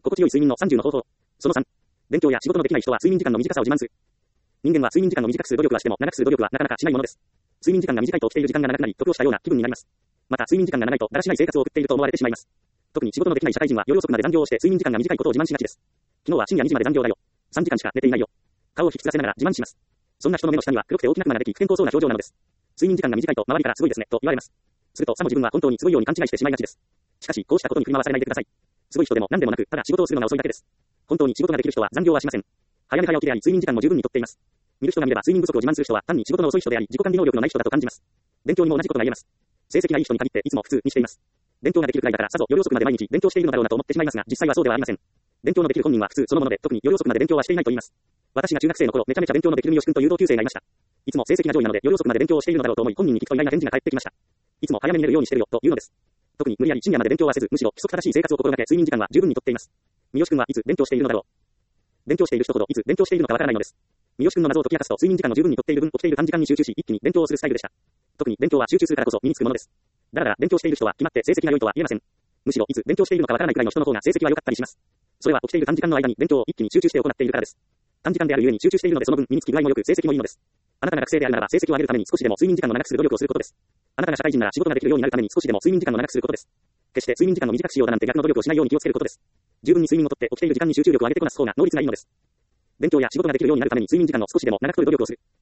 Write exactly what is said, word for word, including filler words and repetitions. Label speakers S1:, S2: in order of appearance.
S1: 心地よい睡眠のさんじゅうの方法。そのさん。勉強や仕事のできない人は睡眠時間の短さを自慢する。人間は睡眠時間の短くする努力はしても長くする努力はなかなかしないものです。睡眠時間が短いと起きている時間が長くなり、得をしたような気分になります。また睡眠時間が長いとだらしない生活を送っていると思われてしまいます。特に仕事のできない社会人は夜遅くまで残業をして睡眠時間が短いことを自慢しがちです。昨日は深夜にじまで残業だよ。さんじかんしか寝ていないよ。顔を引きつらせながら自慢します。そんな人の目の下には黒くて大きなクマができ不健康そうな表情なのです。睡眠時間が短いと周りからすごいですねと言われます。するとさも自分は本当にすごいように勘違いしてしまいがちです。しかしこうしたことに振り回されないでください。すごい人でも何でもなく、ただ仕事をするのが遅いだけです。本当に仕事ができる人は残業はしません。早寝早起きであり睡眠時間も十分にとっています。見る人が見れば睡眠不足を自慢する人は単に仕事の遅い人であり自己管理能力のない人だと感じます。勉強にも同じことが言えます。成績がいい人に限っていつも普通にしています。勉強ができるくらいだからさぞ夜遅くまで毎日勉強しているのだろうなと思ってしまいますが、実際はそうではありません。勉強のできる本人は普通そのもので、特に夜遅くまで勉強はしていないと言います。私が中学生の頃めちゃめちゃ勉強のできる三好君という同級生がいました。いつも成績が上位なので夜遅くまで勉強をしているのだろうと思い本人に聞くと意外な返事が返ってきました。いつも早めに寝るようにしてるよというのです。特に無理やり深夜まで勉強はせず、むしろ規則正しい生活を心がけ睡眠時間は十分にとっています。三好君はいつ勉強しているのだろう。勉強している人ほどいつ勉強しているのかわからないのです。三好君の謎を解き明かすと睡眠時間の十分にとっている分起きている短時間に集中し一気に勉強をするスタイルでした。特に勉強は集中するからこそ身につくものです。だから勉強している人は決まって成績が良いとは言えません。むしろいつ勉強しているのかわからないくらいの人の方が成績は良かったりします。それは起きている短時間の間に勉強を一気に集中して行っているからです。短時間であるゆえに集中しているのでその分身につき具合も良く成績もいいのです。あなたが学生であるならば成績を上げるために少しでも睡眠時間の長くする努力をすることです。あなたが社会人なら仕事ができるようになるために少しでも睡眠時間の長くすることです。決して睡眠時間の短くしようだなんて逆の努力をしないように気をつけることです。十分に睡眠をとって起きている時間に集中力を上げてこなす方が能率がいいのです。勉強や仕事ができるようになるために睡眠時間の少しでも長く取る努力をする。